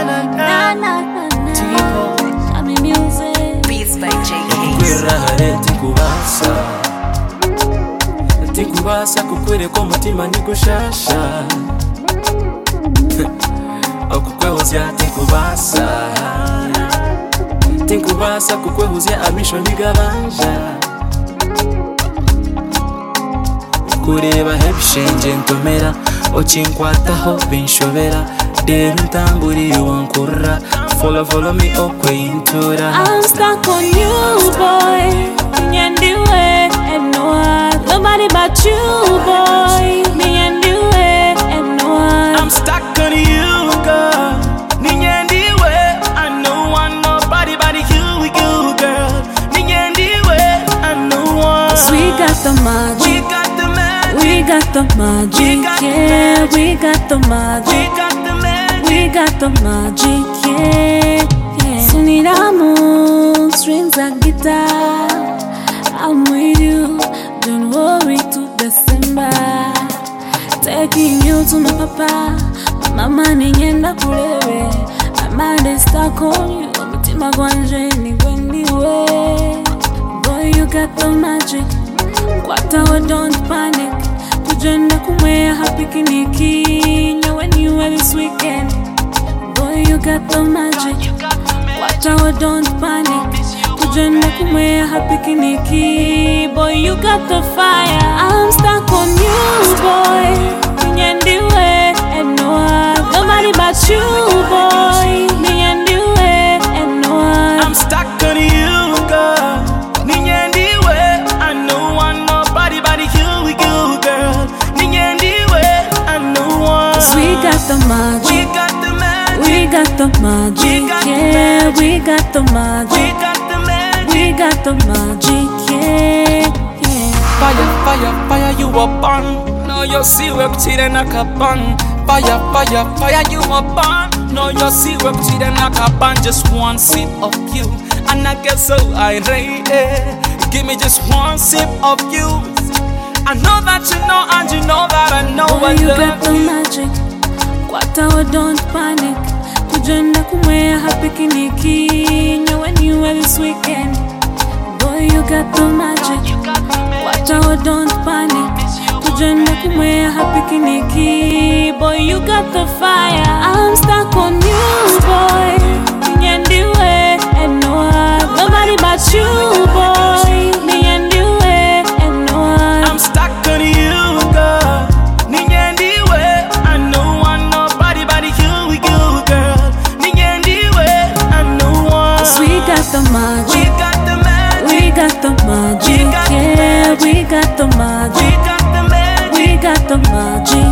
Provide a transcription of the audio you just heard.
na na na. Shami music. Beats by JK. Kwirahare tikubasa kukwereka umutima nigushasha okukwehuzya tikubasa kukwehuzya amisho nigabanja kureba hebishenge ntomera okinkwataho binshobera rero ntamburiye wankurura follow me okweyintura. I'm stuck on you, boy. Me and the way, and no one. Nobody but you, boy. Me and the way, and no one. I'm stuck on you, girl. Me and the way, I know one. Nobody but you, girl. Me and the way, I know one. 'Cause we got the magic. We got the magic. We got the magic. Yeah, we got the magic. We got the magic. We got the magic. Yeah, yeah. Suniramu, strings and guitar. I'm with you. Don't worry to December. Taking you to my papa. Mama ninyenda kulebe. My mind is stuck on you. Mutima gwanje ni wendiwe. Boy, you got the magic. Kwatawa, don't panic. Tujenda kumwea happy kiniki. When you are this weekend. Boy, you got the magic. Kwatawa, don't panic. Tujenda kumwea happy kiniki. Boy, you got the fire. I'm stuck on you, boy. Ninyendiwe and no one. Nobody but you, boy. Ninyendiwe and no one. I'm stuck on you, girl. Ninyendiwe, I know one. Nobody but you, girl. Ninyendiwe, I know one. 'Cause we got the magic. We got the magic. We got the magic. We got the Yeah, magic. we got the magic. We got the magic. We got the magic. Yeah, yeah. Fire, you a burn. No, you see we're cheating like a burn. Fire, you a burn. No, you see we're cheating like a burn. Just one sip of you, and I get so irate. Give me just one sip of you. I know that you know, and you know that I know. Boy, I you love got the you. magic. Kwatawa, don't panic. Tujenda kumwea happy kiniki. When you are this weekend. Boy, you got the magic. Kwatawa, don't panic. Tujenda kumwea happy kiniki. Boy, you got the fire. I'm stuck on you, boy. Ninyendiwe and no one. Nobody but you, boy. Ninyendiwe and no one. I'm stuck on you, girl. Ninyendiwe, I know one. Nobody but you, girl. Ninyendiwe, I know one. 'Cause we got the We magic. got the magic. We got the magic. got the Yeah, magic. we got the We magic. got the magic. We got the magic.